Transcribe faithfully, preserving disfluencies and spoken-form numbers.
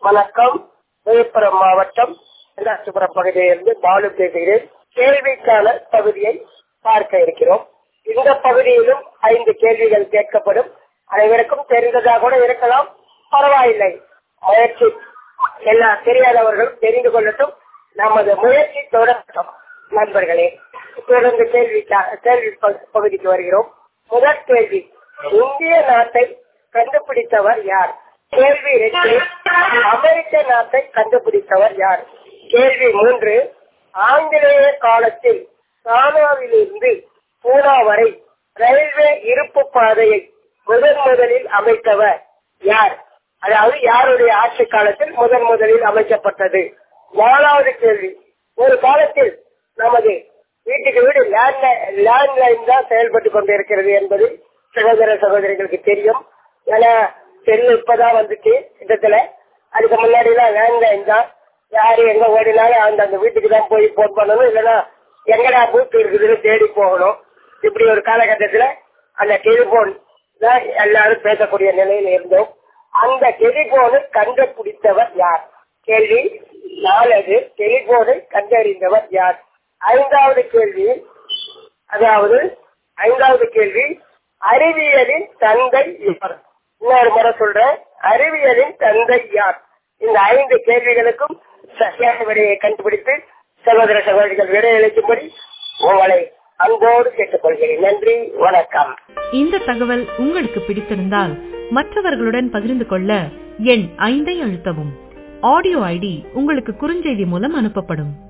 வணக்கம். விழுப்புரம் மாவட்டம் ராசிபுரம் பகுதியிலிருந்து பாலு பேசுகிறேன். கேள்விக்கான பகுதியை பார்க்க இருக்கிறோம். இந்த பகுதியிலும் ஐந்து கேள்விகள் கேட்கப்படும். அனைவருக்கும் தெரிந்ததாக கூட இருக்கலாம், பரவாயில்லை. முயற்சி எல்லா தெரியாதவர்களும் தெரிந்து கொள்ளட்டும். நமது முயற்சி தொடரட்டும். நண்பர்களே, தொடர்ந்து கேள்வி கேள்வி பகுதிக்கு வருகிறோம். முதல் கேள்வி, இந்திய நாட்டை கண்டுபிடித்தவர் யார்? கேள்வி இரண்டு, அமெரிக்க நாட்டை கண்டுபிடித்தவர் யார்? கேள்வி மூன்று, ஆங்கிலேய காலத்தில் சானாவிலிருந்து பூனா வரை ரயில்வே இருப்பு பாதையை முதன் முதலில் அமைத்தவர் யார்? அதாவது யாருடைய ஆட்சி காலத்தில் முதன் முதலில் அமைக்கப்பட்டது? நாலாவது கேள்வி, ஒரு காலத்தில் நமது வீட்டுக்கு வீடு லேண்ட் லைன் தான் செயல்பட்டு கொண்டிருக்கிறது என்பது சகோதர சகோதரிகளுக்கு தெரியும். ஏன்னா செல்லு இப்பதான் வந்துச்சு இடத்துல. அதுக்கு முன்னாடி எல்லாம் லேண்ட் லைன் தான். யாரு எங்க ஓடினாலும் அந்த அந்த வீட்டுக்கு தான் போய் போன் பண்ணணும், இல்லைன்னா எங்கடா பூத்து இருக்குதுன்னு தேடி போகணும். இப்படி ஒரு காலகட்டத்துல அந்த டெலிபோன் தான் எல்லாரும் பேசக்கூடிய நிலையில இருந்தோம். அந்த டெலிபோனை கண்டுபிடித்தவர் யார்? கேள்வி நாலு, டெலிபோனை கண்டறிந்தவர் யார்? ஐந்தாவது கேள்வி, அதாவது ஐந்தாவது கேள்வி, அறிவியலின் தந்தை யார்? இன்னொரு முறை சொல்றேன், அறிவியலின் தந்தை யார்? இந்த ஐந்து கேள்விகளுக்கும் சரியான விடையை கண்டுபிடித்து சகோதர சகோதரிகள் விடையளிக்கும்படி உங்களை அன்போடு கேட்டுக் கொள்கிறேன். நன்றி, வணக்கம். இந்த தகவல் உங்களுக்கு பிடித்திருந்தால் மற்றவர்களுடன் பகிர்ந்து கொள்ள எண் ஐந்தை அழுத்தவும். ஆடியோ ஐடி உங்களுக்கு குறுஞ்செய்தி மூலம் அனுப்பப்படும்.